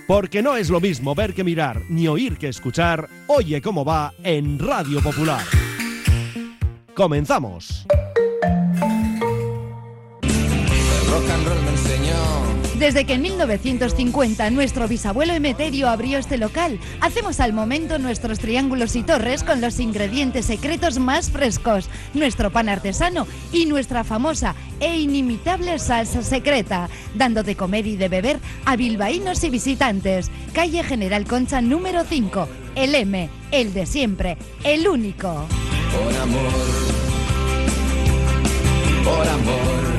Porque no es lo mismo ver que mirar, ni oír que escuchar. Oye cómo va en Radio Popular. ¡Comenzamos! El rock and roll me enseñó. Desde que en 1950 nuestro bisabuelo Emeterio abrió este local, hacemos al momento nuestros triángulos y torres con los ingredientes secretos más frescos, nuestro pan artesano y nuestra famosa e inimitable salsa secreta, dando de comer y de beber a bilbaínos y visitantes. Calle General Concha número 5, el M, el de siempre, el único. Por amor, por amor.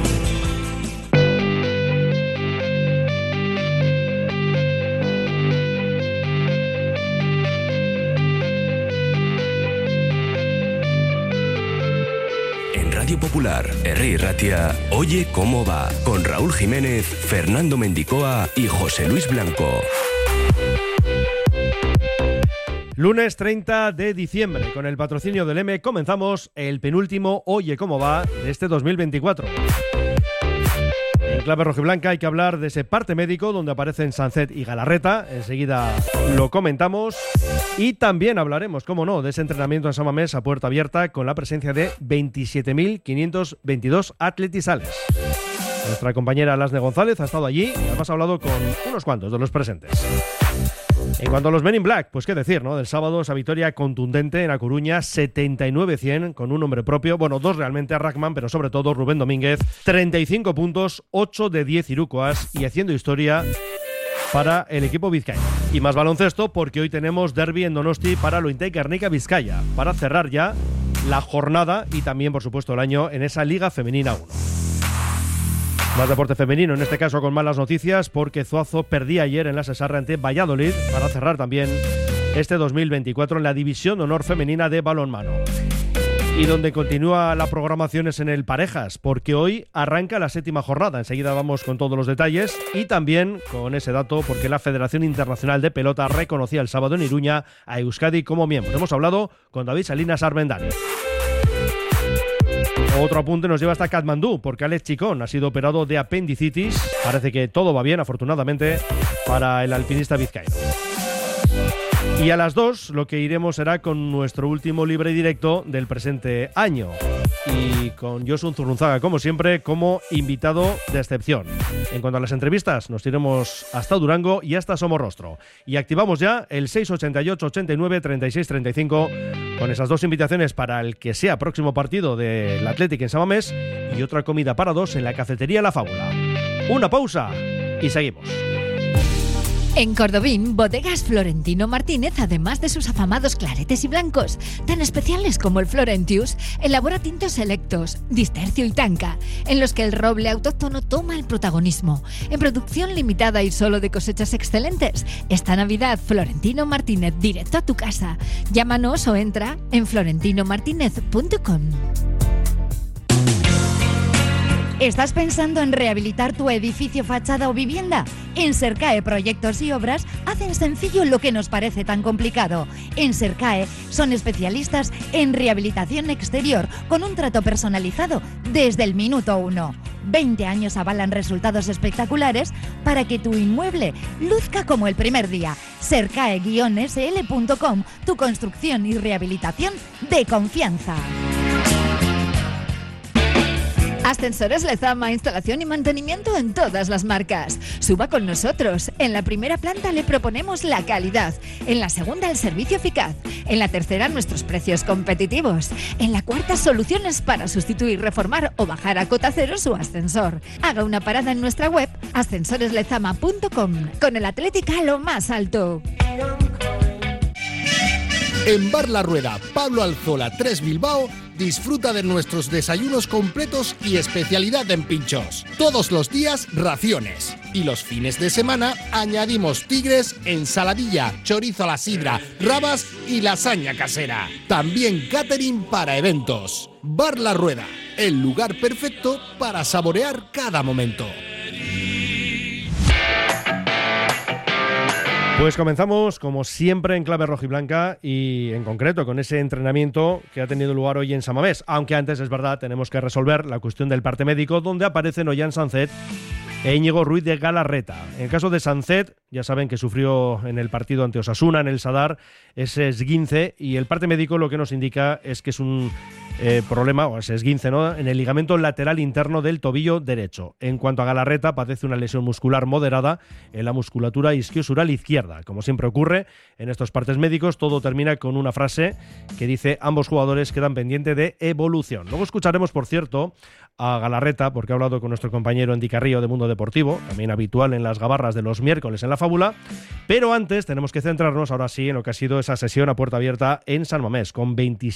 Radio Popular, Herri Ratia, Oye cómo va, con Raúl Jiménez, Fernando Mendicoa y José Luis Blanco. Lunes 30 de diciembre, con el patrocinio del M, comenzamos el penúltimo Oye cómo va de este 2024. En clave rojiblanca hay que hablar de ese parte médico donde aparecen Sancet y Galarreta. Enseguida lo comentamos. Y también hablaremos, cómo no, de ese entrenamiento en San Mamés a puerta abierta con la presencia de 27.522 atletizales. Nuestra compañera Lasne González ha estado allí y además ha hablado con unos cuantos de los presentes. En cuanto a los Men in Black, pues qué decir, ¿no? Del sábado esa victoria contundente en A Coruña, 79-100, con un nombre propio, bueno, dos realmente a Rackman, pero sobre todo Rubén Domínguez, 35 puntos, 8 de 10 irukoas y haciendo historia para el equipo vizcaíno. Y más baloncesto porque hoy tenemos derbi en Donosti para Lointec Gernika Vizcaya, para cerrar ya la jornada y también, por supuesto, el año en esa Liga Femenina 1. Más deporte femenino, en este caso con malas noticias, porque Zuazo perdía ayer en la Sesarra ante Valladolid para cerrar también este 2024 en la División de Honor Femenina de Balonmano. Y donde continúa la programación es en el Parejas, porque hoy arranca la 7ª jornada. Enseguida vamos con todos los detalles y también con ese dato porque la Federación Internacional de Pelota reconocía el sábado en Iruña a Euskadi como miembro. Hemos hablado con David Salinas Armendari. Otro apunte nos lleva hasta Katmandú, porque Alex Chicón ha sido operado de apendicitis. Parece que todo va bien, afortunadamente, para el alpinista vizcaíno. Y a las 2 lo que iremos será con nuestro último libre directo del presente año. Y con Josun Zurrunzaga, como siempre, como invitado de excepción. En cuanto a las entrevistas, nos iremos hasta Durango y hasta Somorrostro. Y activamos ya el 688 89 36 35 con esas dos invitaciones para el que sea próximo partido del Athletic en San Mamés y otra comida para dos en la cafetería La Fábula. Una pausa y seguimos. En Cordobín, Bodegas Florentino Martínez, además de sus afamados claretes y blancos, tan especiales como el Florentius, elabora tintos selectos, Distercio y Tanca, en los que el roble autóctono toma el protagonismo. En producción limitada y solo de cosechas excelentes, esta Navidad Florentino Martínez directo a tu casa. Llámanos o entra en florentinomartinez.com. ¿Estás pensando en rehabilitar tu edificio, fachada o vivienda? En Sercae Proyectos y Obras hacen sencillo lo que nos parece tan complicado. En Sercae son especialistas en rehabilitación exterior con un trato personalizado desde el minuto 1. 20 años avalan resultados espectaculares para que tu inmueble luzca como el primer día. Sercae-sl.com, tu construcción y rehabilitación de confianza. Ascensores Lezama, instalación y mantenimiento en todas las marcas. Suba con nosotros. En la primera planta le proponemos la calidad. En la segunda el servicio eficaz. En la tercera nuestros precios competitivos. En la cuarta soluciones para sustituir, reformar o bajar a cota cero su ascensor. Haga una parada en nuestra web ascensoreslezama.com con el Athletic a lo más alto. En Bar La Rueda, Pablo Alzola 3 Bilbao, disfruta de nuestros desayunos completos y especialidad en pinchos. Todos los días raciones. Y los fines de semana añadimos tigres, ensaladilla, chorizo a la sidra, rabas y lasaña casera. También catering para eventos. Bar La Rueda, el lugar perfecto para saborear cada momento. Pues comenzamos, como siempre, en clave rojiblanca y en concreto con ese entrenamiento que ha tenido lugar hoy en San Mamés. Aunque antes, es verdad, tenemos que resolver la cuestión del parte médico, donde aparecen Ollán Sancet e Íñigo Ruiz de Galarreta. En el caso de Sancet, ya saben que sufrió en el partido ante Osasuna, en el Sadar, ese esguince, y el parte médico lo que nos indica es que es un problema, o ese esguince, ¿no?, en el ligamento lateral interno del tobillo derecho. En cuanto a Galarreta, padece una lesión muscular moderada en la musculatura isquiosural izquierda. Como siempre ocurre en estos partes médicos, todo termina con una frase que dice: ambos jugadores quedan pendientes de evolución. Luego escucharemos, por cierto, a Galarreta, porque ha hablado con nuestro compañero Andy Carrillo de Mundo Deportivo, también habitual en las gabarras de los miércoles en La Fábula. Pero antes tenemos que centrarnos ahora sí en lo que ha sido esa sesión a puerta abierta en San Mamés, con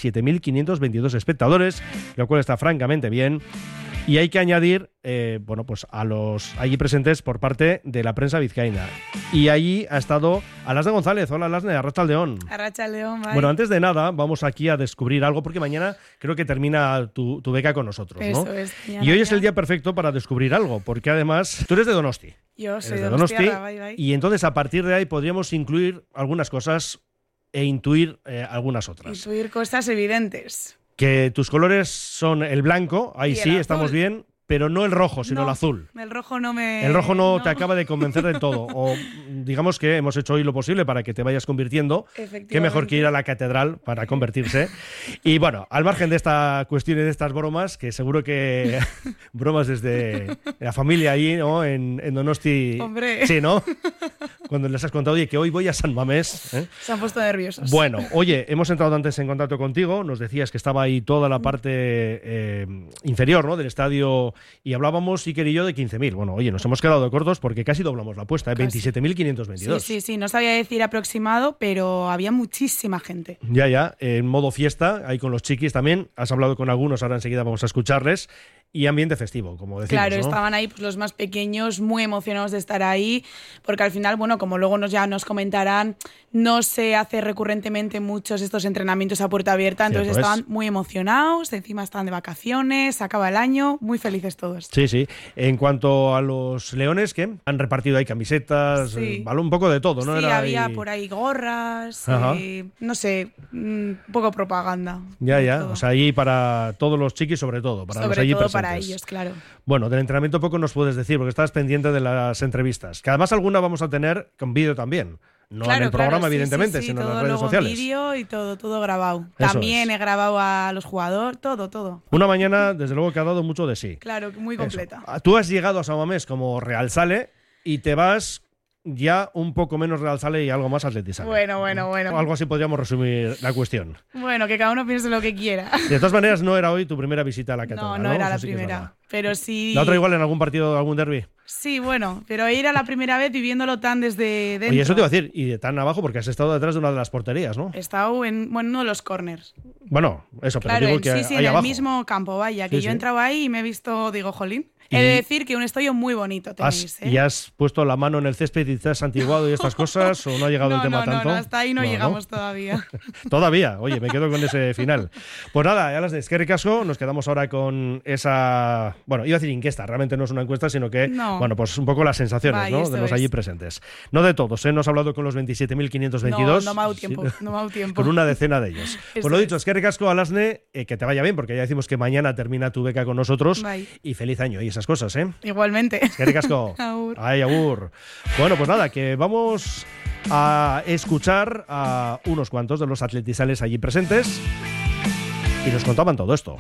27.522 espectadores, lo cual está francamente bien. Y hay que añadir, pues a los allí presentes por parte de la prensa vizcaína. Y allí ha estado Alasne González. Hola, Alasne, arrachaldeón. Arrachaldeón, bye. Bueno, antes de nada, vamos aquí a descubrir algo, porque mañana creo que termina tu beca con nosotros, ¿no? Eso es. Y hoy es el día perfecto para descubrir algo, porque además tú eres de Donosti. Yo soy de Donosti. Bye. Y entonces a partir de ahí podríamos incluir algunas cosas e intuir algunas otras. Intuir cosas evidentes. Que tus colores son el blanco, ahí y sí, azul. Estamos bien, pero no el rojo, sino no, el azul. El rojo no me... El rojo no te acaba de convencer del todo. O digamos que hemos hecho hoy lo posible para que te vayas convirtiendo. Qué mejor que ir a la catedral para convertirse. Y bueno, al margen de esta cuestión y de estas bromas, que seguro que bromas desde la familia ahí, ¿no? En Donosti. Hombre. Sí, ¿no? Cuando les has contado, oye, que hoy voy a San Mamés. Se han puesto nerviosos. Bueno, oye, hemos entrado antes en contacto contigo, nos decías que estaba ahí toda la parte inferior, ¿no?, del estadio, y hablábamos, Iker y yo, de 15.000. Bueno, oye, nos hemos quedado cortos porque casi doblamos la apuesta, 27.522. Sí, no sabía decir aproximado, pero había muchísima gente. Ya, en modo fiesta, ahí con los chiquis también, has hablado con algunos, ahora enseguida vamos a escucharles. Y ambiente festivo, como decimos, claro, ¿no? Estaban ahí pues, los más pequeños, muy emocionados de estar ahí, porque al final, bueno, como luego ya nos comentarán, no se hace recurrentemente muchos estos entrenamientos a puerta abierta, entonces estaban muy emocionados, encima estaban de vacaciones, se acaba el año, muy felices todos. Sí. En cuanto a los leones, ¿qué? Han repartido ahí camisetas, un poco de todo, ¿no? Sí, había por ahí gorras, no sé, un poco propaganda. Ya, o sea, ahí para todos los chiquis, sobre todo, para los allí presentes. Para ellos, claro. Bueno, del entrenamiento poco nos puedes decir, porque estás pendiente de las entrevistas, que además alguna vamos a tener con vídeo también. No en el programa, evidentemente, sino en las redes sociales. Vídeo y todo grabado. Eso también he grabado a los jugadores, todo. Una mañana, desde luego, que ha dado mucho de sí. Claro, muy completa. Eso. Tú has llegado a San Mamés como Real Sale y te vas ya un poco menos Real Sale y algo más Atleti Sale. Bueno. Algo así podríamos resumir la cuestión. Bueno, que cada uno piense lo que quiera. De todas maneras, no era hoy tu primera visita a la catedral. No era la primera. Pero sí. ¿La otra igual en algún partido, algún derbi? Sí, bueno, pero ir a la primera vez viviéndolo tan desde dentro. Oye, eso te iba a decir, y de tan abajo, porque has estado detrás de una de las porterías, ¿no? He estado en uno de los corners. Bueno, eso, pero claro, digo que sí, ahí en abajo. El mismo campo, vaya, que yo he entrado ahí y me he visto, digo, jolín. He de decir que un estadio muy bonito tenéis, ¿Y has puesto la mano en el césped y te has santiguado y estas cosas? ¿O no ha llegado el tema tanto? No, hasta ahí no llegamos todavía. Todavía, oye, me quedo con ese final. Pues nada, ya las de Eskerrik Asko, nos quedamos ahora con esa... Bueno, iba a decir encuesta, realmente no es una encuesta, sino que, bueno, pues un poco las sensaciones, ¿no?, de los allí presentes. No de todos, no has hablado con los 27.522. No me ha dado tiempo. Con una decena de ellos. Pues lo dicho, Eskerrik Asko, Alasne, que te vaya bien, porque ya decimos que mañana termina tu beca con nosotros. Bye. Y feliz año y esas cosas, ¿eh? Igualmente. Eskerrik Asko. Agur. Ay, agur. Bueno, pues nada, que vamos a escuchar a unos cuantos de los atletisales allí presentes y nos contaban todo esto.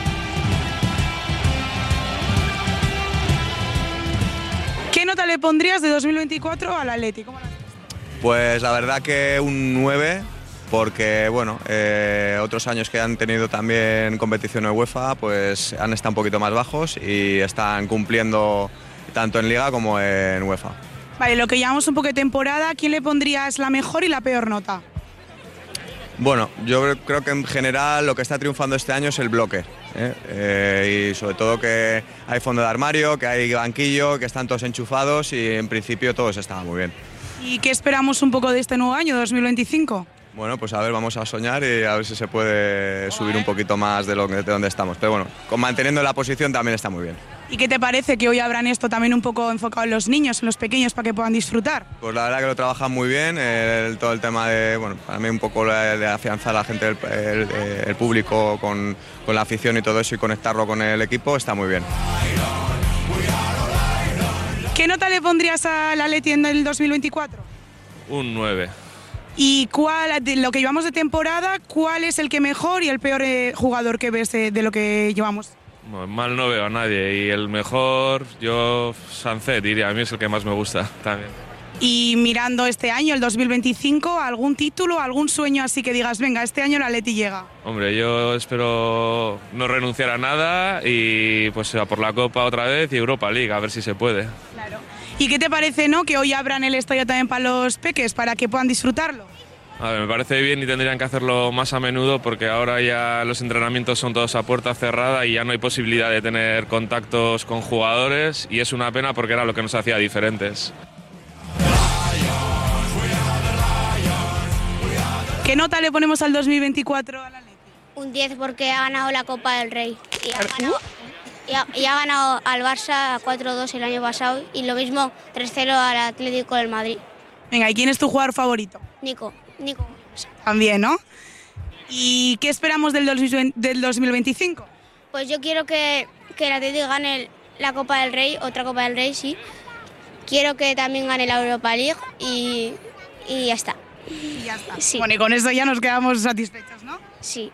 ¿Qué nota le pondrías de 2024 al Atleti? ¿Cómo la haces? Pues la verdad que un 9, porque bueno, otros años que han tenido también competición en UEFA, pues han estado un poquito más bajos y están cumpliendo tanto en Liga como en UEFA. Vale, lo que llamamos un poco de temporada, ¿quién le pondrías la mejor y la peor nota? Bueno, yo creo que en general lo que está triunfando este año es el bloque, y sobre todo que hay fondo de armario, que hay banquillo, que están todos enchufados y en principio todos estaban muy bien. ¿Y qué esperamos un poco de este nuevo año, 2025? Bueno, pues a ver, vamos a soñar y a ver si se puede subir un poquito más de donde estamos. Pero bueno, manteniendo la posición también está muy bien. ¿Y qué te parece que hoy habrán esto también un poco enfocado en los niños, en los pequeños, para que puedan disfrutar? Pues la verdad que lo trabajan muy bien, todo el tema de, bueno, para mí un poco de afianzar a la gente, el público con la afición y todo eso y conectarlo con el equipo está muy bien. ¿Qué nota le pondrías al Atleti en el 2024? Un 9. ¿Y de lo que llevamos de temporada, cuál es el que mejor y el peor jugador que ves de lo que llevamos? Bueno, mal no veo a nadie y el mejor, yo Sancet diría, a mí es el que más me gusta también. Y mirando este año, el 2025, ¿algún título, algún sueño así que digas, venga, este año el Atleti llega? Hombre, yo espero no renunciar a nada y pues a por la Copa otra vez y Europa League, a ver si se puede. Claro. ¿Y qué te parece, no, que hoy abran el estadio también para los peques, para que puedan disfrutarlo? A ver, me parece bien y tendrían que hacerlo más a menudo porque ahora ya los entrenamientos son todos a puerta cerrada y ya no hay posibilidad de tener contactos con jugadores y es una pena porque era lo que nos hacía diferentes. ¿Qué nota le ponemos al 2024 al Atleti? Un 10 porque ha ganado la Copa del Rey y ha ganado al Barça 4-2 el año pasado y lo mismo 3-0 al Atlético del Madrid. Venga, ¿y quién es tu jugador favorito? Nico. También, ¿no? ¿Y qué esperamos del 2025? Pues yo quiero que el Atlético gane la Copa del Rey, otra Copa del Rey, sí. Quiero que también gane la Europa League y ya está. Y ya está. Sí. Bueno, y con eso ya nos quedamos satisfechos, ¿no? Sí.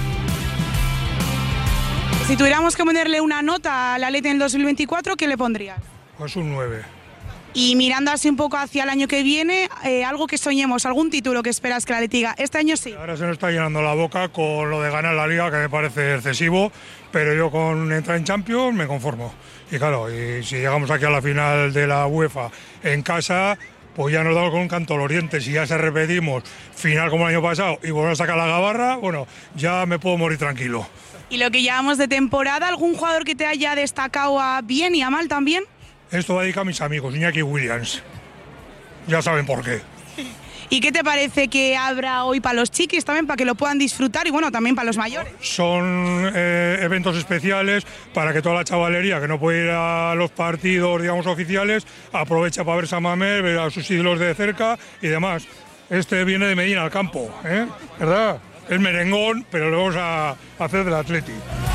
Si tuviéramos que ponerle una nota al Atleti en el 2024, ¿qué le pondrías? Pues un 9. Y mirando así un poco hacia el año que viene, algo que soñemos, algún título que esperas que la Atleti diga, este año sí. Ahora se nos está llenando la boca con lo de ganar la Liga, que me parece excesivo, pero yo con entrar en Champions me conformo. Y claro, y si llegamos aquí a la final de la UEFA en casa, pues ya nos damos con un canto al oriente. Si ya se repetimos final como el año pasado y volvemos a sacar la gabarra, bueno, ya me puedo morir tranquilo. Y lo que llevamos de temporada, ¿algún jugador que te haya destacado a bien y a mal también? Esto va dedicado a mis amigos, Iñaki Williams. Ya saben por qué. ¿Y qué te parece que habrá hoy para los chiquis también, para que lo puedan disfrutar y bueno, también para los mayores? Son eventos especiales para que toda la chavalería que no puede ir a los partidos, digamos, oficiales, aprovecha para ver San Mamés, ver a sus ídolos de cerca y demás. Este viene de Medina al campo, ¿verdad? Es merengón, pero lo vamos a hacer del Atleti.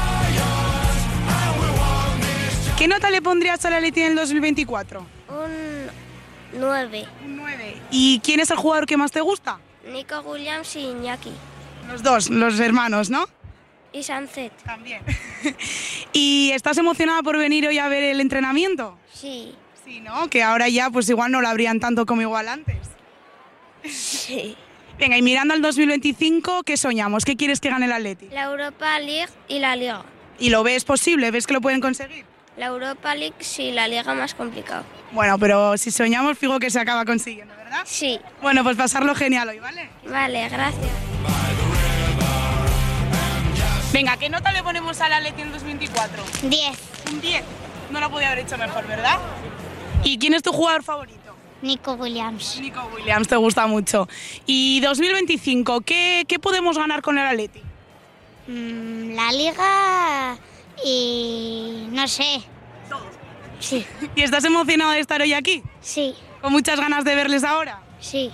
¿Qué nota le pondrías al Atleti en el 2024? Un 9. Un 9. ¿Y quién es el jugador que más te gusta? Nico Williams y Iñaki. Los dos, los hermanos, ¿no? Y Sancet. También. ¿Y estás emocionada por venir hoy a ver el entrenamiento? Sí. Sí, ¿no? Que ahora ya pues igual no lo abrían tanto como igual antes. Sí. Venga, y mirando al 2025, ¿qué soñamos? ¿Qué quieres que gane el Atleti? La Europa League y la Liga. ¿Y lo ves posible? ¿Ves que lo pueden conseguir? La Europa League sí, la Liga más complicado. Bueno, pero si soñamos, fijo que se acaba consiguiendo, ¿verdad? Sí. Bueno, pues pasarlo genial hoy, ¿vale? Vale, gracias. Venga, ¿qué nota le ponemos al Atleti en 2024? 10. Un 10. No lo podía haber hecho mejor, ¿verdad? ¿Y quién es tu jugador favorito? Nico Williams. Nico Williams, te gusta mucho. ¿Y 2025, qué podemos ganar con el Atleti? La Liga y no sé. Todo. Sí. ¿Y estás emocionado de estar hoy aquí? Sí. ¿Con muchas ganas de verles ahora? Sí.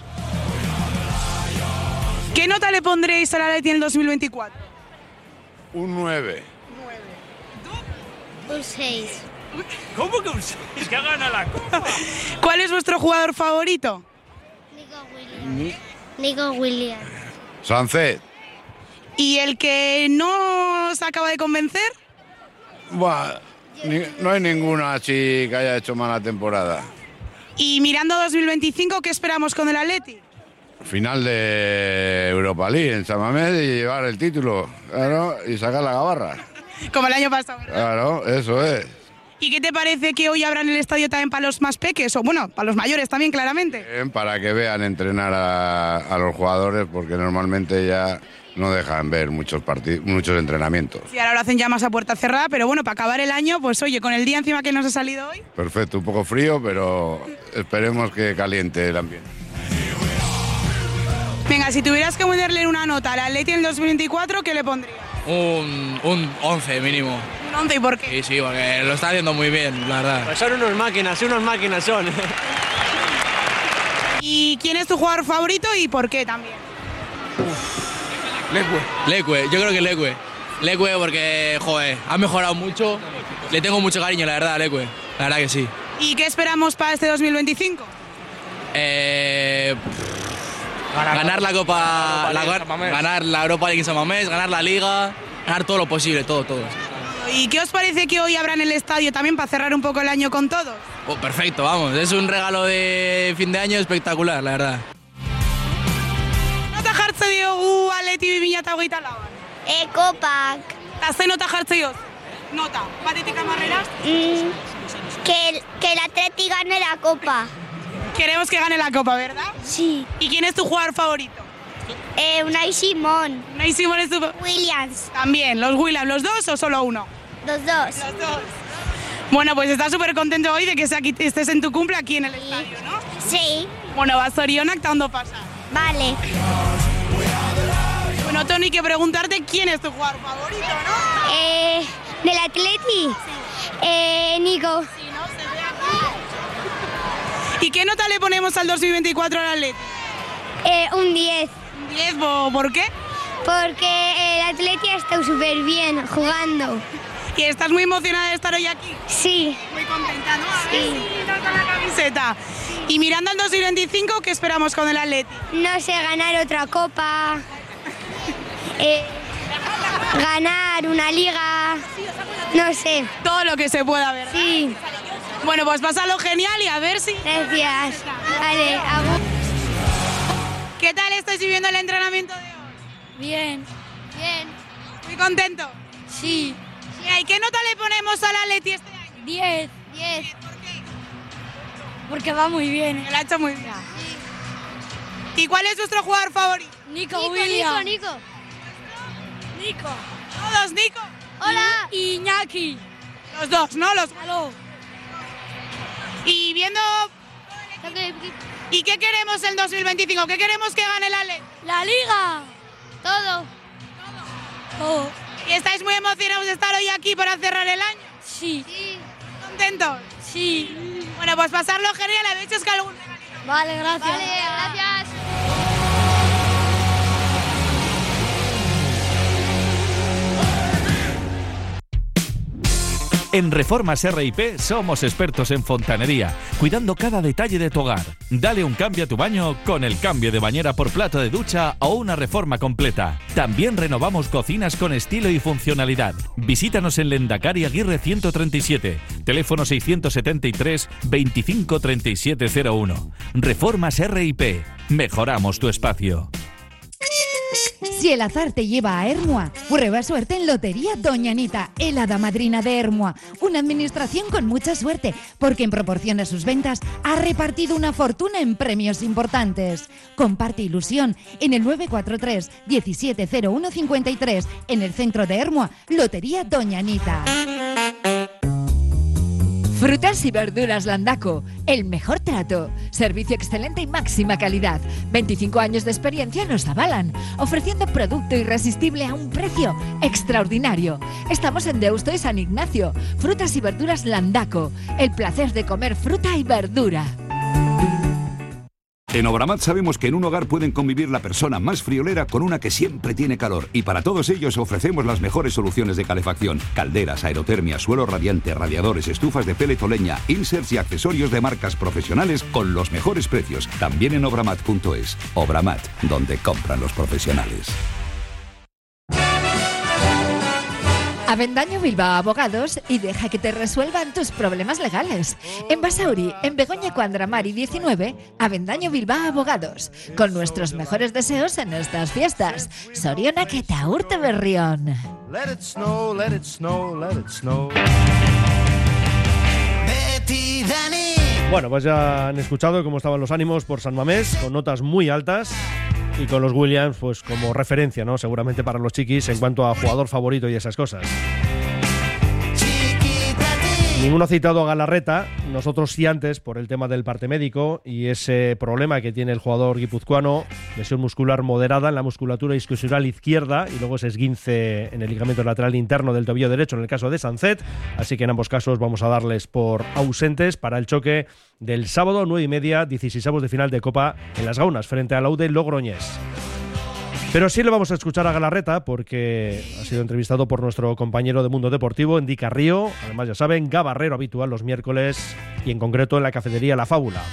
¿Qué nota le pondréis al Atleti en el 2024? Un 9. Un 6. ¿Cómo que un 6? ¿Que gana la Copa? ¿Cuál es vuestro jugador favorito? Nico Williams. Sancet. ¿Y el que no os acaba de convencer? Bueno, no hay ninguno así que haya hecho mala temporada. Y mirando 2025, ¿qué esperamos con el Atleti? Final de Europa League en San Mamés y llevar el título, claro, y sacar la gabarra. Como el año pasado, ¿verdad? Claro, eso es. ¿Y qué te parece que hoy abran el estadio también para los más peques? O bueno, para los mayores también, claramente. Para que vean entrenar a los jugadores, porque normalmente ya no dejan ver muchos entrenamientos. Sí, ahora lo hacen ya más a puerta cerrada, pero bueno, para acabar el año, pues oye, con el día encima que nos ha salido hoy. Perfecto, un poco frío, pero esperemos que caliente el ambiente. Venga, si tuvieras que ponerle una nota al Atleti en el 2024, ¿qué le pondrías? Un 11 mínimo. ¿Un 11 y por qué? Sí, sí, porque lo está haciendo muy bien, la verdad. Pues son unos máquinas son. ¿Y quién es tu jugador favorito y por qué también? Leque, yo creo que Leque. Leque porque, joder, ha mejorado mucho. Le tengo mucho cariño, la verdad, a Leque. La verdad que sí. ¿Y qué esperamos para este 2025? Ganar la Copa, ganar la Europa League en San Mamés, ganar la Liga, ganar todo lo posible, todo. ¿Y qué os parece que hoy habrá en el estadio también para cerrar un poco el año con todos? Oh, perfecto, vamos, es un regalo de fin de año espectacular, la verdad. Nota jartze Atleti 2008 lauan? Kopak. Eta ze nota jartze dioz? Nota, batetik amarreras? Que el Atleti gane la Copa. Queremos que gane la Copa, ¿verdad? Sí. ¿Y quién es tu jugador favorito? Unai Simón. Unai Simón es tu... Williams. También, ¿los Williams, los dos o solo uno? Los dos. Los dos. Bueno, pues estás súper contento hoy de que estés en tu cumple aquí en el estadio, ¿no? Sí. Bueno, vas Zorionak, ¿hasta dónde pasa? Vale. Bueno, Toni, que preguntarte quién es tu jugador favorito, ¿no? ¿Del Atleti? Sí. Nico. Sí, ¿no? Se ve aquí. ¿Y qué nota le ponemos al 2024 al Atleti? Un 10. ¿Un 10? ¿Por qué? Porque el Atleti ha estado súper bien jugando. ¿Y estás muy emocionada de estar hoy aquí? Sí. Muy contenta, ¿no? A sí. ver si nos da la camiseta. Sí. Y mirando al 2025, ¿qué esperamos con el Atleti? No sé, ganar otra copa, ganar una liga, no sé. Todo lo que se pueda, ¿verdad? Sí. Bueno, pues pásalo genial y a ver si... Gracias. Vale, ¿Qué tal estáis viviendo el entrenamiento de hoy? Bien. Bien. ¿Muy contento? Sí. ¿Y qué nota le ponemos al Atleti este año? 10. 10. ¿Por qué? Porque va muy bien. Lo ha hecho muy bien. Sí. ¿Y cuál es vuestro jugador favorito? Nico Williams. Nico. ¿Todos, Nico? Hola. Y Iñaki. Los dos, ¿no? Los... Aló. Y viendo... ¿Y qué queremos en 2025? ¿Qué queremos que gane el Atleti? La Liga. Todo. ¿Y estáis muy emocionados de estar hoy aquí para cerrar el año? Sí. ¿Contentos? Sí. Bueno, pues pasarlo genial. ¿Habéis hecho algún regalito? Vale, gracias. Vale, gracias. En Reformas R&P somos expertos en fontanería, cuidando cada detalle de tu hogar. Dale un cambio a tu baño con el cambio de bañera por plato de ducha o una reforma completa. También renovamos cocinas con estilo y funcionalidad. Visítanos en Lendakari Aguirre 137, teléfono 673 25 3701. Reformas R&P. Mejoramos tu espacio. Si el azar te lleva a Ermua, prueba suerte en Lotería Doña Anita, el hada madrina de Ermua. Una administración con mucha suerte, porque en proporción a sus ventas ha repartido una fortuna en premios importantes. Comparte ilusión en el 943 170153, en el centro de Ermua, Lotería Doña Anita. Frutas y verduras Landaco, el mejor trato, servicio excelente y máxima calidad. 25 años de experiencia nos avalan, ofreciendo producto irresistible a un precio extraordinario. Estamos en Deusto y San Ignacio. Frutas y verduras Landaco, el placer de comer fruta y verdura. En Obramat sabemos que en un hogar pueden convivir la persona más friolera con una que siempre tiene calor, y para todos ellos ofrecemos las mejores soluciones de calefacción: calderas, aerotermia, suelo radiante, radiadores, estufas de pellet o leña, inserts y accesorios de marcas profesionales con los mejores precios. También en obramat.es. Obramat, donde compran los profesionales. Avendaño Bilbao Abogados y deja que te resuelvan tus problemas legales. En Basauri, en Begoña Cuandramari 19, Avendaño Bilbao Abogados. Con nuestros mejores deseos en estas fiestas. Zorionak eta urte berrión. Let it snow, let it snow, let it snow. Betty Dani. Bueno, pues ya han escuchado cómo estaban los ánimos por San Mamés, con notas muy altas. Y con los Williams, pues como referencia, ¿no? Seguramente para los chiquis en cuanto a jugador favorito y esas cosas. Ninguno ha citado a Galarreta, nosotros sí antes, por el tema del parte médico y ese problema que tiene el jugador guipuzcoano, lesión muscular moderada en la musculatura isquiosural izquierda y luego ese esguince en el ligamento lateral interno del tobillo derecho en el caso de Sancet, así que en ambos casos vamos a darles por ausentes para el choque del sábado 9:30, 16avos de final de Copa en Las Gaunas frente al Aude Logroñés. Pero sí le vamos a escuchar a Galarreta porque ha sido entrevistado por nuestro compañero de Mundo Deportivo, Endy Carrío. Además, ya saben, gabarrero habitual los miércoles y en concreto en la cafetería La Fábula.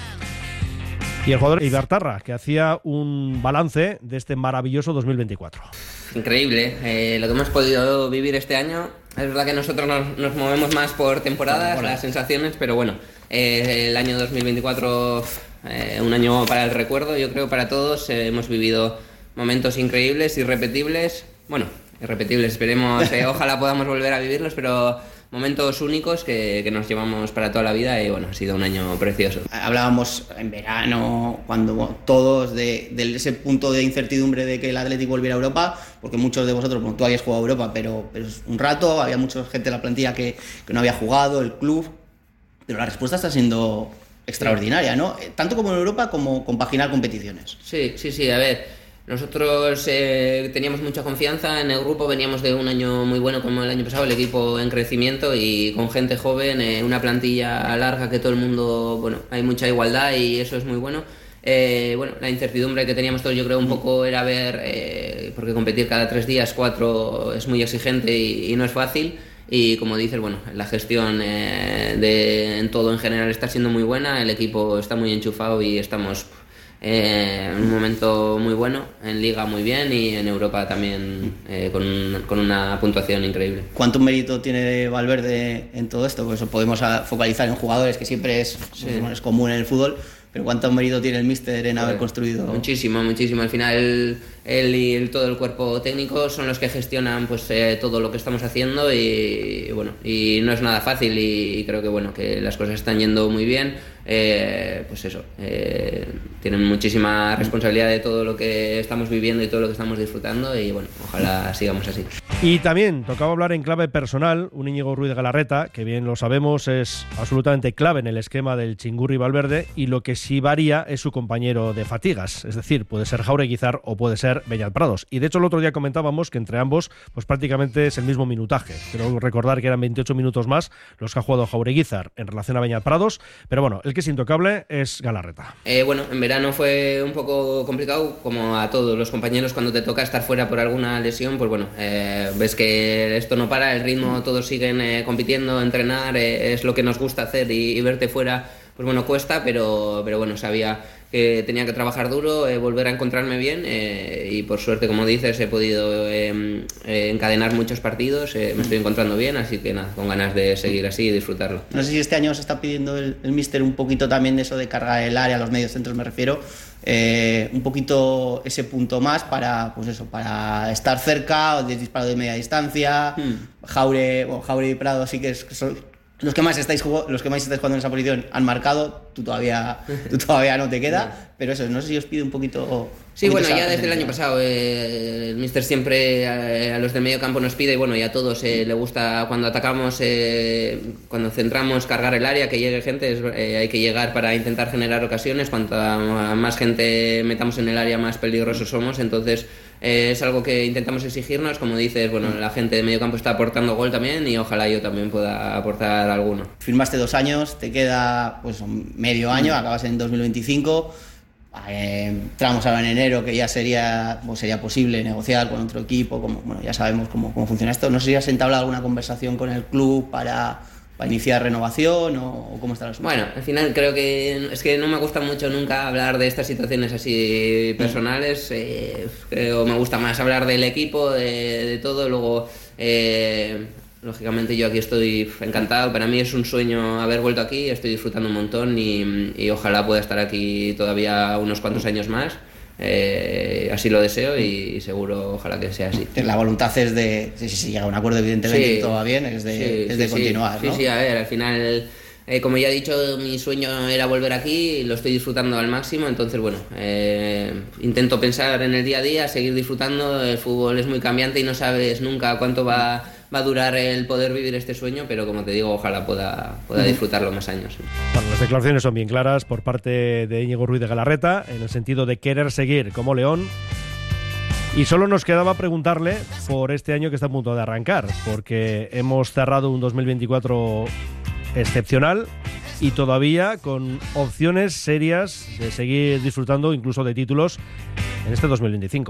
Y el jugador Ibartarra, que hacía un balance de este maravilloso 2024. Increíble, lo que hemos podido vivir este año. Es verdad que nosotros nos movemos más por temporadas, las sensaciones, pero bueno, el año 2024, un año para el recuerdo, yo creo, para todos. Hemos vivido momentos increíbles, irrepetibles. Bueno, irrepetibles, esperemos, ojalá podamos volver a vivirlos, pero momentos únicos que nos llevamos para toda la vida y bueno, ha sido un año precioso. Hablábamos en verano, cuando todos de ese punto de incertidumbre de que el Atlético volviera a Europa, porque muchos de vosotros, bueno, tú habías jugado a Europa, pero un rato, había mucha gente de la plantilla que no había jugado, el club, pero la respuesta está siendo extraordinaria, ¿no? Tanto como en Europa como compaginar competiciones. Sí, a ver. Nosotros teníamos mucha confianza en el grupo, veníamos de un año muy bueno como el año pasado, el equipo en crecimiento y con gente joven, una plantilla larga que todo el mundo, bueno, hay mucha igualdad y eso es muy bueno. Bueno, la incertidumbre que teníamos todos yo creo un poco era ver, porque competir cada 3 días, 4 es muy exigente y no es fácil. Y como dices, bueno, la gestión en todo en general está siendo muy buena, el equipo está muy enchufado y estamos en un momento muy bueno, en Liga muy bien y en Europa también con una puntuación increíble. ¿Cuánto mérito tiene Valverde en todo esto? Pues eso podemos focalizar en jugadores, que siempre es común en el fútbol, pero ¿cuánto mérito tiene el míster en haber construido? Muchísimo. Al final él y todo el cuerpo técnico son los que gestionan pues todo lo que estamos haciendo y bueno, y no es nada fácil y creo que bueno, que las cosas están yendo muy bien. Pues eso, tienen muchísima responsabilidad de todo lo que estamos viviendo y todo lo que estamos disfrutando y bueno, ojalá sigamos así. Y también tocaba hablar en clave personal, un Íñigo Ruiz de Galarreta, que bien lo sabemos es absolutamente clave en el esquema del Chingurri Valverde, y lo que sí varía es su compañero de fatigas, es decir, puede ser Jaureguizar o puede ser Beñat Prados. Y de hecho el otro día comentábamos que entre ambos pues prácticamente es el mismo minutaje. Quiero recordar que eran 28 minutos más los que ha jugado Jaureguizar en relación a Beñat Prados, pero bueno, el que es intocable es Galarreta. Bueno, en verano fue un poco complicado, como a todos los compañeros cuando te toca estar fuera por alguna lesión, pues bueno, ves que esto no para, el ritmo, todos siguen compitiendo, entrenar, es lo que nos gusta hacer y verte fuera, pues bueno, cuesta, pero bueno, sabía que tenía que trabajar duro, volver a encontrarme bien y por suerte, como dices, he podido encadenar muchos partidos, me estoy encontrando bien, así que nada, con ganas de seguir así y disfrutarlo. No sé si este año os está pidiendo el míster un poquito también de eso de cargar el área, los medios centros me refiero, un poquito ese punto más para pues eso, para estar cerca, de disparo de media distancia. Jaure y Prado sí que son los que más estáis jugando en esa posición, han marcado, tú todavía no te queda, pero eso, no sé si os pide un poquito. Sí, bueno, ya desde el año pasado el míster siempre a los del medio campo nos pide, y bueno, y a todos le gusta cuando atacamos, cuando centramos, cargar el área, que llegue gente, hay que llegar para intentar generar ocasiones, cuanto más gente metamos en el área más peligrosos somos, entonces es algo que intentamos exigirnos, como dices, bueno, la gente de medio campo está aportando gol también y ojalá yo también pueda aportar alguno. Firmaste 2 años, te queda pues medio año, acabas en 2025, entramos ahora en enero que ya sería posible negociar con otro equipo, como bueno, ya sabemos cómo funciona esto. No sé si has entablado alguna conversación con el club para iniciar renovación o cómo está el asunto. Bueno, al final creo que es que no me gusta mucho nunca hablar de estas situaciones así personales, creo me gusta más hablar del equipo, de todo, luego lógicamente yo aquí estoy encantado, para mí es un sueño haber vuelto aquí, estoy disfrutando un montón y ojalá pueda estar aquí todavía unos cuantos años más. Así lo deseo y seguro ojalá que sea así. La voluntad es de, si llega a un acuerdo evidentemente y todo va bien, es de continuar, ¿no? Sí, a ver, al final como ya he dicho, mi sueño era volver aquí y lo estoy disfrutando al máximo, entonces bueno, intento pensar en el día a día, seguir disfrutando, el fútbol es muy cambiante y no sabes nunca cuánto va a durar el poder vivir este sueño, pero como te digo, ojalá pueda disfrutarlo más años. Bueno, las declaraciones son bien claras por parte de Íñigo Ruiz de Galarreta, en el sentido de querer seguir como León. Y solo nos quedaba preguntarle por este año que está a punto de arrancar, porque hemos cerrado un 2024 excepcional y todavía con opciones serias de seguir disfrutando incluso de títulos en este 2025.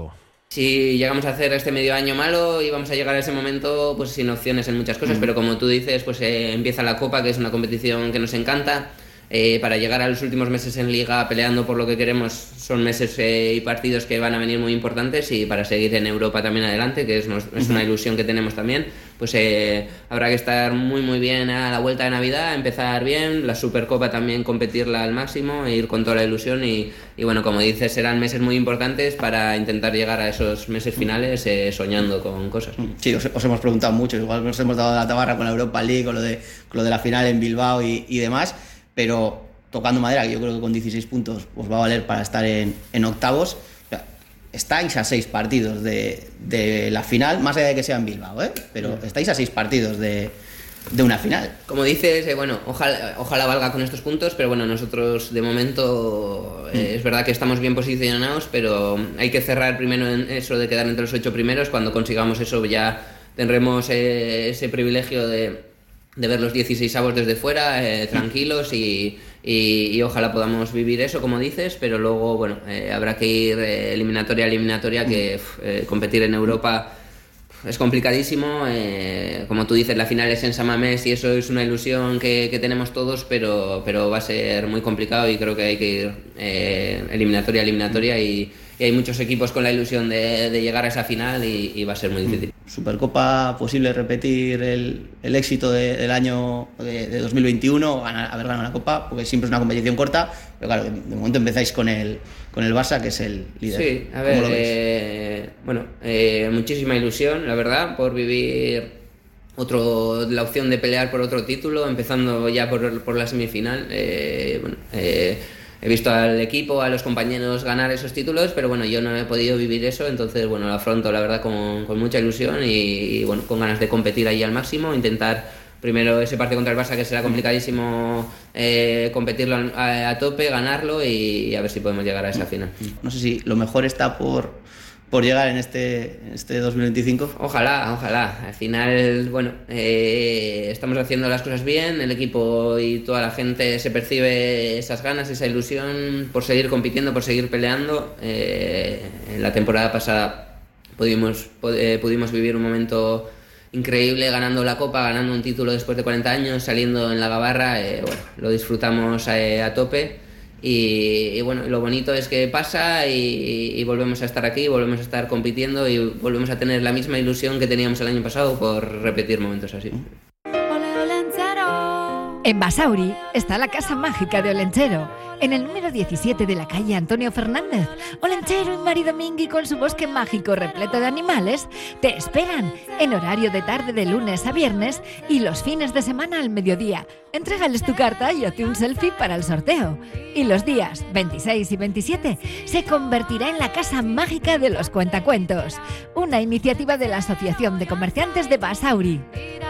Si llegamos a hacer este medio año malo y vamos a llegar a ese momento pues sin opciones en muchas cosas, pero como tú dices, pues empieza la Copa, que es una competición que nos encanta. Para llegar a los últimos meses en Liga peleando por lo que queremos son meses y partidos que van a venir muy importantes, y para seguir en Europa también adelante, que es una ilusión que tenemos también, pues habrá que estar muy bien a la vuelta de Navidad, empezar bien, la Supercopa también competirla al máximo e ir con toda la ilusión y bueno, como dices, serán meses muy importantes para intentar llegar a esos meses finales soñando con cosas. Sí, os hemos preguntado mucho, igual nos hemos dado la tabarra con la Europa League, con lo de la final en Bilbao y demás, pero tocando madera, que yo creo que con 16 puntos os va a valer para estar en octavos. O sea, estáis a 6 partidos de la final, más allá de que sea en Bilbao, pero estáis a 6 partidos de una final. Como dices, bueno, ojalá valga con estos puntos, pero bueno, nosotros de momento es verdad que estamos bien posicionados, pero hay que cerrar primero en eso de quedar entre los 8 primeros. Cuando consigamos eso ya tendremos ese privilegio de ver los 16avos desde fuera, tranquilos, y ojalá podamos vivir eso, como dices, pero luego, bueno, habrá que ir eliminatoria a eliminatoria, que competir en Europa es complicadísimo. Como tú dices, la final es en San Mamés y eso es una ilusión que tenemos todos, pero va a ser muy complicado, y creo que hay que ir eliminatoria a eliminatoria, y hay muchos equipos con la ilusión de llegar a esa final, y va a ser muy difícil. Supercopa, posible repetir el éxito del año de 2021, haber ganado una Copa, porque siempre es una competición corta, pero claro, de momento empezáis con el Barça, que es el líder. Sí, a ver, bueno, muchísima ilusión, la verdad, por vivir la opción de pelear por otro título, empezando ya por la semifinal. He visto al equipo, a los compañeros ganar esos títulos, pero bueno, yo no he podido vivir eso, entonces bueno, lo afronto la verdad con mucha ilusión y bueno, con ganas de competir ahí al máximo, intentar primero ese partido contra el Barça, que será complicadísimo, competirlo a tope, ganarlo y a ver si podemos llegar a esa final. No sé si lo mejor está por llegar en este 2025. Ojalá. Al final, bueno, estamos haciendo las cosas bien, el equipo y toda la gente se percibe esas ganas, esa ilusión por seguir compitiendo, por seguir peleando. En la temporada pasada pudimos vivir un momento increíble ganando la Copa, ganando un título después de 40 años, saliendo en la gabarra. Bueno, lo disfrutamos a tope. Y bueno, lo bonito es que pasa y volvemos a estar aquí, volvemos a estar compitiendo y volvemos a tener la misma ilusión que teníamos el año pasado por repetir momentos así. En Basauri está la Casa Mágica de Olenchero, en el número 17 de la calle Antonio Fernández. Olenchero y Maridomingui, con su bosque mágico repleto de animales, te esperan en horario de tarde de lunes a viernes y los fines de semana al mediodía. Entrégales tu carta y hazte un selfie para el sorteo. Y los días 26 y 27 se convertirá en la Casa Mágica de los Cuentacuentos, una iniciativa de la Asociación de Comerciantes de Basauri.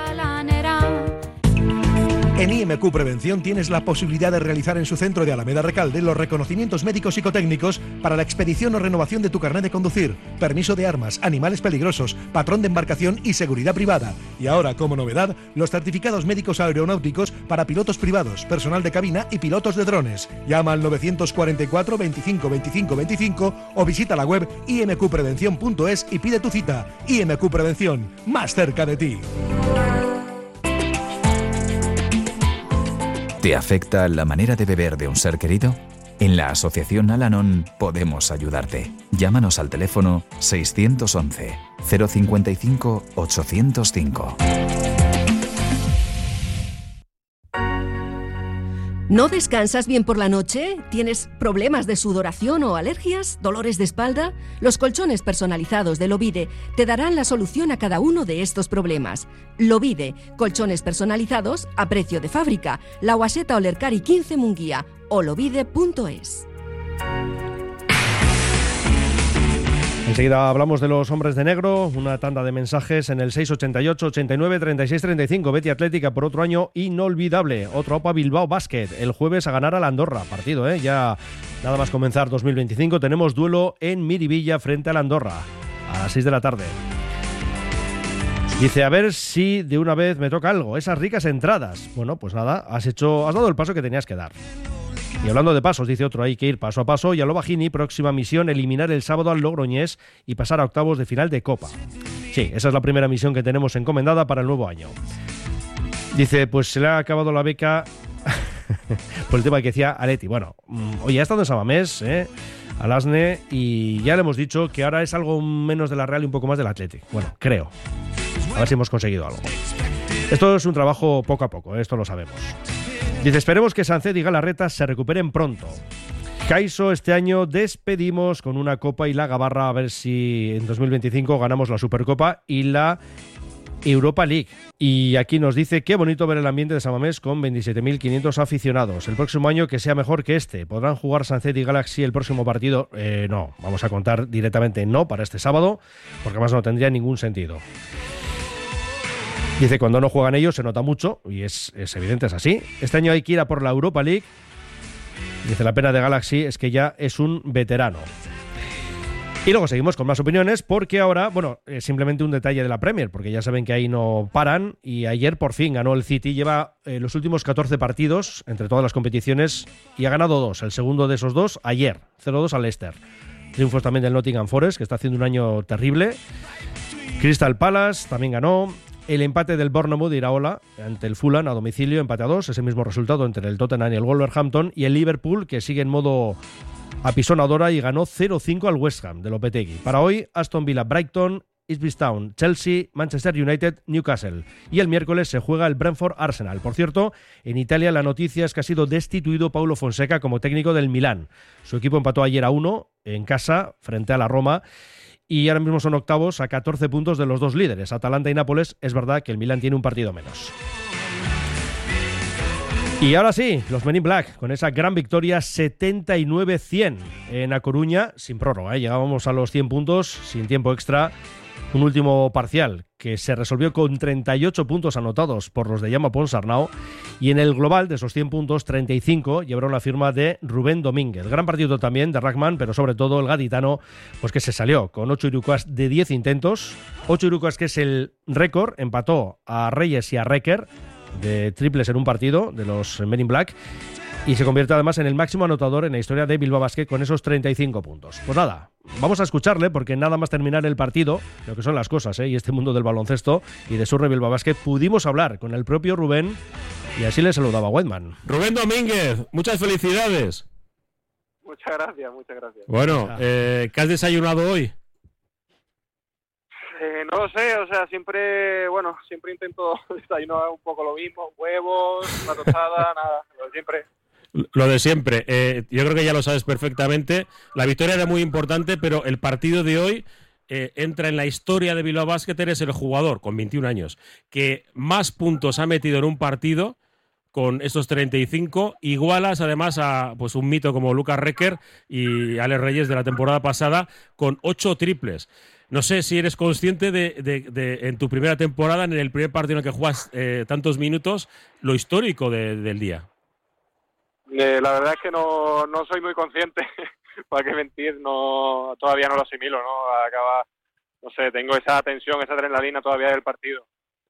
En IMQ Prevención tienes la posibilidad de realizar en su centro de Alameda Recalde los reconocimientos médicos psicotécnicos para la expedición o renovación de tu carnet de conducir, permiso de armas, animales peligrosos, patrón de embarcación y seguridad privada. Y ahora, como novedad, los certificados médicos aeronáuticos para pilotos privados, personal de cabina y pilotos de drones. Llama al 944 25 25 25 o visita la web imqprevención.es y pide tu cita. IMQ Prevención, más cerca de ti. ¿Te afecta la manera de beber de un ser querido? En la Asociación Al-Anon podemos ayudarte. Llámanos al teléfono 611 055 805. ¿No descansas bien por la noche? ¿Tienes problemas de sudoración o alergias? ¿Dolores de espalda? Los colchones personalizados de Lovide te darán la solución a cada uno de estos problemas. Lovide, colchones personalizados a precio de fábrica. La Guaseta Olercari 15 Munguía o lovide.es. Enseguida hablamos de los hombres de negro, una tanda de mensajes en el 688 89 36 35. Betis Atlética por otro año inolvidable. Otro APA Bilbao Basket, el jueves a ganar a la Andorra. Partido, ya nada más comenzar 2025. Tenemos duelo en Miribilla frente a la Andorra a las 6 de la tarde. Dice, a ver si de una vez me toca algo, esas ricas entradas. Bueno, pues nada, has dado el paso que tenías que dar. Y hablando de pasos, dice otro, hay que ir paso a paso. Y a Lovagini, próxima misión, eliminar el sábado al Logroñés y pasar a octavos de final de Copa. Sí, esa es la primera misión que tenemos encomendada para el nuevo año. Dice, pues se le ha acabado la beca por el tema que decía Aleti. Bueno, oye, ha estado en San Mamés, al Asne, y ya le hemos dicho que ahora es algo menos de la Real y un poco más del Athletic. Bueno, creo. A ver si hemos conseguido algo. Esto es un trabajo poco a poco, esto lo sabemos. Dice, esperemos que Sánchez y Galarreta se recuperen pronto. Caiso, este año despedimos con una Copa y la Gabarra, a ver si en 2025 ganamos la Supercopa y la Europa League. Y aquí nos dice, qué bonito ver el ambiente de San Mamés con 27.500 aficionados. El próximo año que sea mejor que este. ¿Podrán jugar Sánchez y Galaxy el próximo partido? No, vamos a contar directamente no para este sábado, porque además no tendría ningún sentido. Dice, cuando no juegan ellos se nota mucho, y es evidente, es así. Este año hay que ir a por la Europa League. Dice, la pena de Galaxy es que ya es un veterano. Y luego seguimos con más opiniones, porque ahora, bueno, es simplemente un detalle de la Premier, porque ya saben que ahí no paran, y ayer por fin ganó el City, lleva los últimos 14 partidos entre todas las competiciones, y ha ganado 2, el segundo de esos 2 ayer, 0-2 al Leicester. Triunfos también del Nottingham Forest, que está haciendo un año terrible. Crystal Palace también ganó. El empate del Bournemouth de Iraola ante el Fulham a domicilio, empate a 2, ese mismo resultado entre el Tottenham y el Wolverhampton, y el Liverpool, que sigue en modo apisonadora y ganó 0-5 al West Ham de Lopetegui. Para hoy, Aston Villa, Brighton, Ipswich Town, Chelsea, Manchester United, Newcastle. Y el miércoles se juega el Brentford Arsenal. Por cierto, en Italia la noticia es que ha sido destituido Paulo Fonseca como técnico del Milán. Su equipo empató ayer a 1 en casa frente a la Roma. Y ahora mismo son octavos a 14 puntos de los dos líderes, Atalanta y Nápoles. Es verdad que el Milán tiene un partido menos. Y ahora sí, los Men in Black, con esa gran victoria 79-100 en A Coruña, sin prórroga. Llegábamos a los 100 puntos, sin tiempo extra. Un último parcial que se resolvió con 38 puntos anotados por los de Llama Ponsarnau, y en el global de esos 100 puntos, 35 llevaron la firma de Rubén Domínguez. Gran partido también de Rachman, pero sobre todo el gaditano, pues que se salió con 8 irucas de 10 intentos. 8 irucas que es el récord, empató a Reyes y a Recker de triples en un partido de los Men in Black, y se convierte además en el máximo anotador en la historia de Bilbao Basket con esos 35 puntos. Pues nada, vamos a escucharle, porque nada más terminar el partido, lo que son las cosas, y este mundo del baloncesto y de Surne Bilbao Basket, pudimos hablar con el propio Rubén, y así le saludaba Whiteman. Rubén Domínguez, muchas felicidades. Muchas gracias, muchas gracias. Bueno, ¿qué has desayunado hoy? No lo sé, o sea, siempre intento desayunar un poco lo mismo, huevos, una tostada, nada, siempre. Lo de siempre. Yo creo que ya lo sabes perfectamente. La victoria era muy importante, pero el partido de hoy entra en la historia de Bilbao Basket. Eres el jugador con 21 años que más puntos ha metido en un partido con estos 35. Igualas además a pues un mito como Lucas Recker y Alex Reyes de la temporada pasada con 8 triples. No sé si eres consciente de en tu primera temporada, en el primer partido en el que juegas tantos minutos, lo histórico del día. La verdad es que no soy muy consciente, para qué mentir, todavía no lo asimilo, tengo esa tensión, esa adrenalina todavía del partido.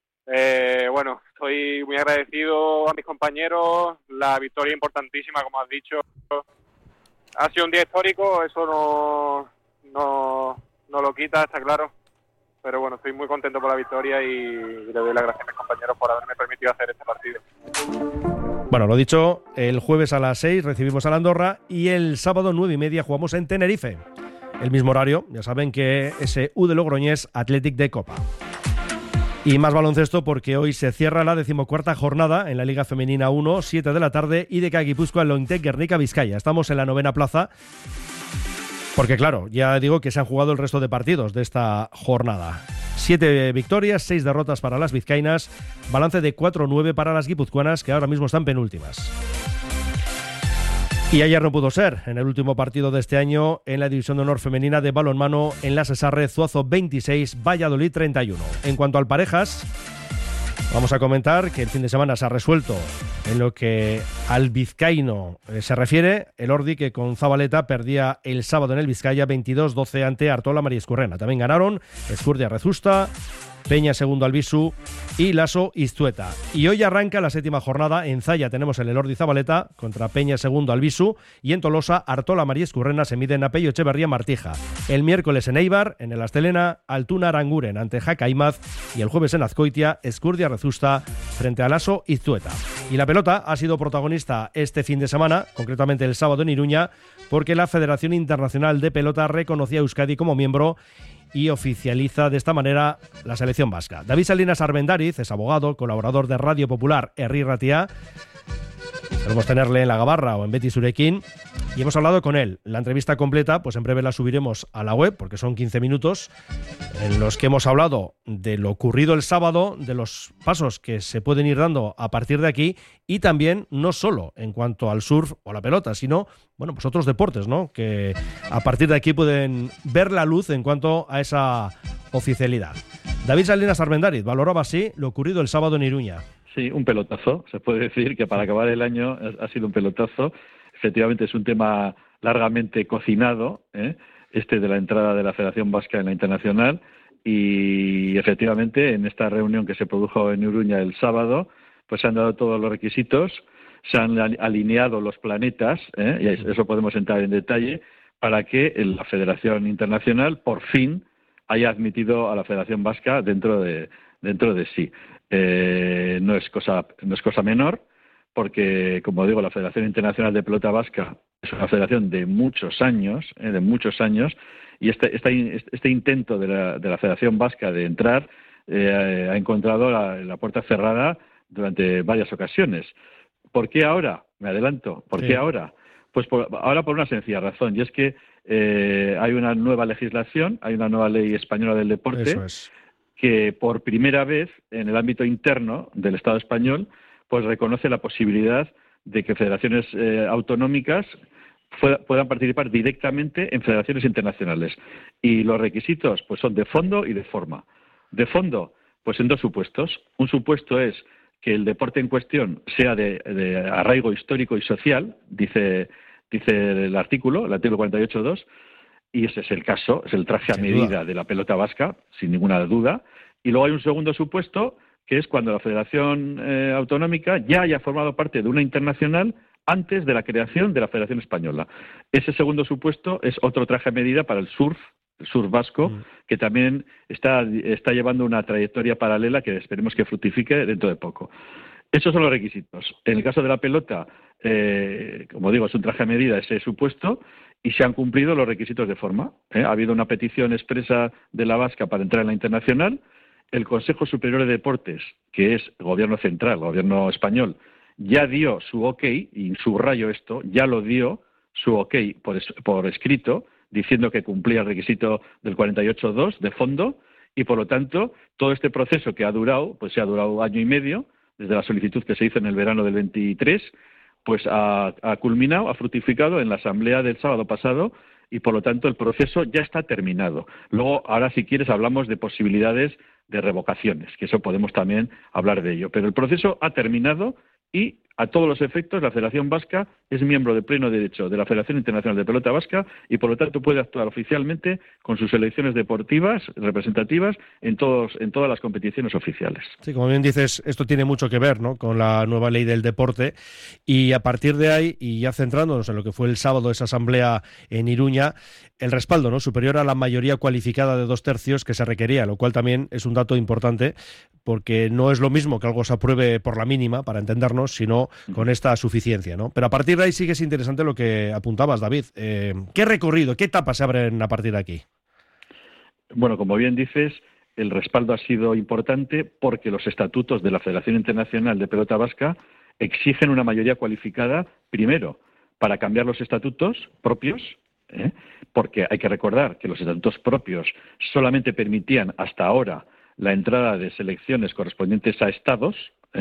Estoy muy agradecido a mis compañeros, la victoria importantísima, como has dicho. Ha sido un día histórico, eso no lo quita, está claro. Pero bueno, estoy muy contento por la victoria y le doy las gracias a mis compañeros por haberme permitido hacer este partido. Bueno, lo dicho, el jueves a las 6 recibimos a la Andorra y el sábado 9:30 jugamos en Tenerife. El mismo horario, ya saben que ese U de Logroñés Athletic de Copa. Y más baloncesto porque hoy se cierra la 14ª jornada en la Liga Femenina 1, 7 de la tarde, y de Guipúzcoa en Lointec Guernica Vizcaya. Estamos en la 9ª plaza. Porque claro, ya digo que se han jugado el resto de partidos de esta jornada. 7 victorias, 6 derrotas para las vizcaínas, balance de 4-9 para las guipuzcoanas, que ahora mismo están penúltimas. Y ayer no pudo ser, en el último partido de este año, en la División de Honor Femenina de balonmano, en la Sesarre, Zuazo 26, Valladolid 31. En cuanto al parejas, vamos a comentar que el fin de semana se ha resuelto en lo que al vizcaíno se refiere Elordi, que con Zabaleta perdía el sábado en el Vizcaya 22-12 ante Artola Mariescurrena. También ganaron Escurdia Rezusta, Peña segundo Albisu y Lasso Iztueta. Y hoy arranca la 7ª jornada. En Zaya tenemos el Elordi Zabaleta contra Peña segundo Albisu, y en Tolosa Artola Mariescurrena se mide en Apello Echeverría Martija. El miércoles en Eibar, en el Astelena, Altuna Aranguren ante Jacaimaz, y el jueves en Azcoitia Escurdia Rezusta frente a Lasso Iztueta. Y la pelota ha sido protagonista este fin de semana, concretamente el sábado en Iruña, porque la Federación Internacional de Pelota reconocía a Euskadi como miembro y oficializa de esta manera la selección vasca. David Salinas Armendariz es abogado, colaborador de Radio Popular Herri Ratia. Esperemos tenerle en La Gabarra o en Betis Urequín, y hemos hablado con él. La entrevista completa, pues en breve la subiremos a la web, porque son 15 minutos en los que hemos hablado de lo ocurrido el sábado, de los pasos que se pueden ir dando a partir de aquí, y también no solo en cuanto al surf o la pelota, sino, bueno, pues otros deportes, ¿no?, que a partir de aquí pueden ver la luz en cuanto a esa oficialidad. David Salinas Armendariz valoraba así lo ocurrido el sábado en Iruña. Sí, un pelotazo. Se puede decir que para acabar el año ha sido un pelotazo. Efectivamente es un tema largamente cocinado, este de la entrada de la Federación Vasca en la Internacional, y efectivamente en esta reunión que se produjo en Iruña el sábado, pues se han dado todos los requisitos, se han alineado los planetas, y eso podemos entrar en detalle, para que la Federación Internacional por fin haya admitido a la Federación Vasca dentro de sí. No es cosa menor, porque, como digo, la Federación Internacional de Pelota Vasca es una federación de muchos años, y este intento de la Federación Vasca de entrar ha encontrado la puerta cerrada durante varias ocasiones. ¿Por qué ahora? Me adelanto. ¿Por qué ahora? Pues ahora por una sencilla razón, y es que hay una nueva legislación, hay una nueva ley española del deporte. Eso es. Que por primera vez en el ámbito interno del Estado español pues reconoce la posibilidad de que federaciones autonómicas puedan participar directamente en federaciones internacionales. Y los requisitos pues son de fondo y de forma. De fondo, pues en dos supuestos. Un supuesto es que el deporte en cuestión sea de arraigo histórico y social, dice el artículo 48.2, y ese es el caso, es el traje a medida de la pelota vasca, sin ninguna duda. Y luego hay un segundo supuesto, que es cuando la Federación Autonómica ya haya formado parte de una internacional antes de la creación de la Federación Española. Ese segundo supuesto es otro traje a medida para el surf vasco, que también está llevando una trayectoria paralela que esperemos que fructifique dentro de poco. Esos son los requisitos. En el caso de la pelota, como digo, es un traje a medida ese supuesto, y se han cumplido los requisitos de forma. Ha habido una petición expresa de la Vasca para entrar en la internacional. El Consejo Superior de Deportes, que es el gobierno central, el gobierno español, ya dio su ok, y subrayo esto, ya lo dio su ok por escrito, diciendo que cumplía el requisito del 48.2 de fondo, y por lo tanto todo este proceso que ha durado, pues se ha durado año y medio, desde la solicitud que se hizo en el verano del 23, pues ha culminado, ha fructificado en la asamblea del sábado pasado, y por lo tanto el proceso ya está terminado. Luego, ahora si quieres, hablamos de posibilidades de revocaciones, que eso podemos también hablar de ello. Pero el proceso ha terminado y, a todos los efectos, la Federación Vasca es miembro de pleno derecho de la Federación Internacional de Pelota Vasca y, por lo tanto, puede actuar oficialmente con sus selecciones deportivas representativas en todas las competiciones oficiales. Sí, como bien dices, esto tiene mucho que ver, ¿no?, con la nueva ley del deporte, y a partir de ahí, y ya centrándonos en lo que fue el sábado esa asamblea en Iruña, el respaldo, ¿no?, superior a la mayoría cualificada de 2/3 que se requería, lo cual también es un dato importante, porque no es lo mismo que algo se apruebe por la mínima, para entendernos, sino con esta suficiencia, ¿no? Pero a partir de ahí sí que es interesante lo que apuntabas, David. ¿Qué recorrido, qué etapas se abren a partir de aquí? Bueno, como bien dices, el respaldo ha sido importante porque los estatutos de la Federación Internacional de Pelota Vasca exigen una mayoría cualificada, primero, para cambiar los estatutos propios, porque hay que recordar que los estatutos propios solamente permitían hasta ahora la entrada de selecciones correspondientes a estados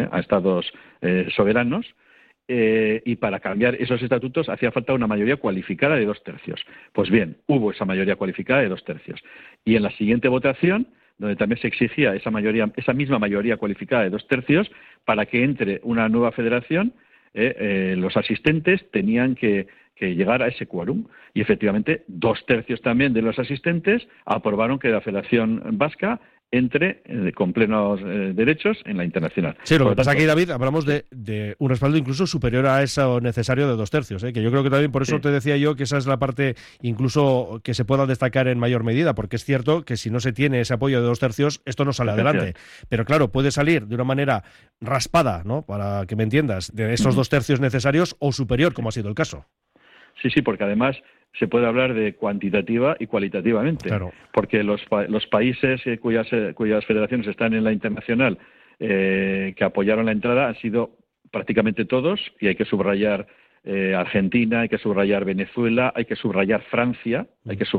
soberanos, y para cambiar esos estatutos hacía falta una mayoría cualificada de 2/3. Pues bien, hubo esa mayoría cualificada de 2/3. Y en la siguiente votación, donde también se exigía esa misma mayoría cualificada de 2/3 para que entre una nueva federación, los asistentes tenían que llegar a ese quórum. Y efectivamente 2/3 también de los asistentes aprobaron que la Federación Vasca entre con plenos derechos en la internacional. Sí, lo que pasa aquí, David, hablamos de un respaldo incluso superior a eso necesario de 2/3, que yo creo que también por eso te decía yo que esa es la parte incluso que se pueda destacar en mayor medida, porque es cierto que si no se tiene ese apoyo de 2/3, esto no sale adelante. Pero claro, puede salir de una manera raspada, ¿no? Para que me entiendas, de esos 2/3 necesarios o superior, como ha sido el caso. Sí, porque además se puede hablar de cuantitativa y cualitativamente, claro. Porque los países cuyas federaciones están en la internacional que apoyaron la entrada han sido prácticamente todos, y hay que subrayar Argentina, hay que subrayar Venezuela, hay que subrayar Francia, hay que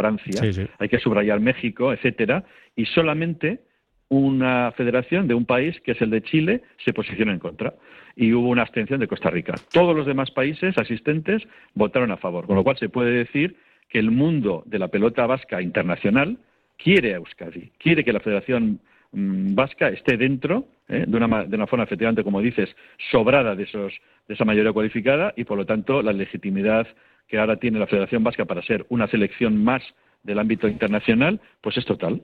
subrayar México, etcétera, y solamente una federación de un país, que es el de Chile, se posiciona en contra. Y hubo una abstención de Costa Rica. Todos los demás países asistentes votaron a favor, con lo cual se puede decir que el mundo de la pelota vasca internacional quiere a Euskadi, quiere que la Federación Vasca esté dentro, de una forma, efectivamente, como dices, sobrada de esa mayoría cualificada, y por lo tanto la legitimidad que ahora tiene la Federación Vasca para ser una selección más del ámbito internacional, pues es total.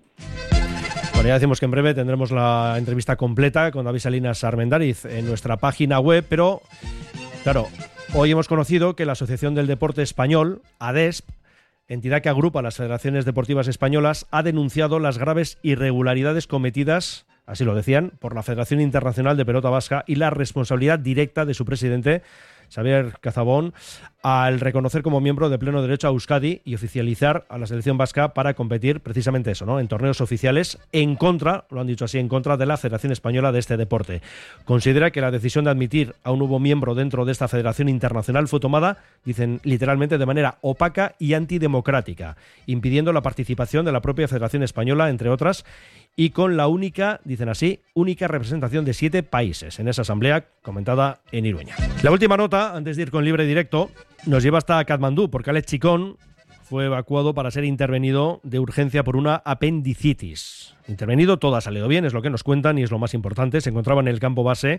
Bueno, ya decimos que en breve tendremos la entrevista completa con David Salinas Armendáriz en nuestra página web, pero claro, hoy hemos conocido que la Asociación del Deporte Español, ADESP, entidad que agrupa las federaciones deportivas españolas, ha denunciado las graves irregularidades cometidas, así lo decían, por la Federación Internacional de Pelota Vasca y la responsabilidad directa de su presidente, Xavier Cazabón, al reconocer como miembro de pleno derecho a Euskadi y oficializar a la selección vasca para competir precisamente eso, ¿no? En torneos oficiales en contra, lo han dicho así, en contra de la Federación Española de este deporte. Considera que la decisión de admitir a un nuevo miembro dentro de esta Federación Internacional fue tomada, dicen literalmente, de manera opaca y antidemocrática, impidiendo la participación de la propia Federación Española, entre otras, y con la única, dicen así, única representación de 7 países en esa asamblea comentada en Iruña. La última nota, antes de ir con Libre Directo, nos lleva hasta Katmandú, porque Alex Chicón fue evacuado para ser intervenido de urgencia por una apendicitis. Intervenido, todo ha salido bien, es lo que nos cuentan y es lo más importante. Se encontraba en el campo base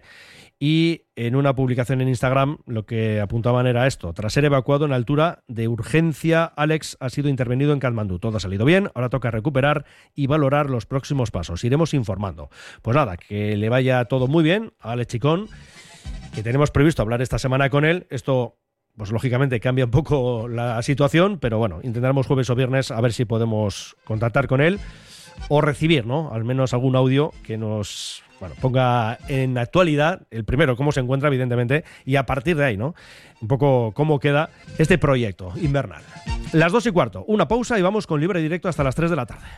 y en una publicación en Instagram lo que apuntaban era esto: tras ser evacuado en altura de urgencia, Alex ha sido intervenido en Katmandú. Todo ha salido bien, ahora toca recuperar y valorar los próximos pasos. Iremos informando. Pues nada, que le vaya todo muy bien a Alex Chicón, que tenemos previsto hablar esta semana con él. Esto, pues lógicamente cambia un poco la situación, pero bueno, intentaremos jueves o viernes a ver si podemos contactar con él o recibir, ¿no?, al menos algún audio que nos ponga en actualidad, el primero, cómo se encuentra, evidentemente, y a partir de ahí, ¿no?, un poco cómo queda este proyecto invernal. Las 2:15, una pausa y vamos con Libre Directo hasta las 3 de la tarde.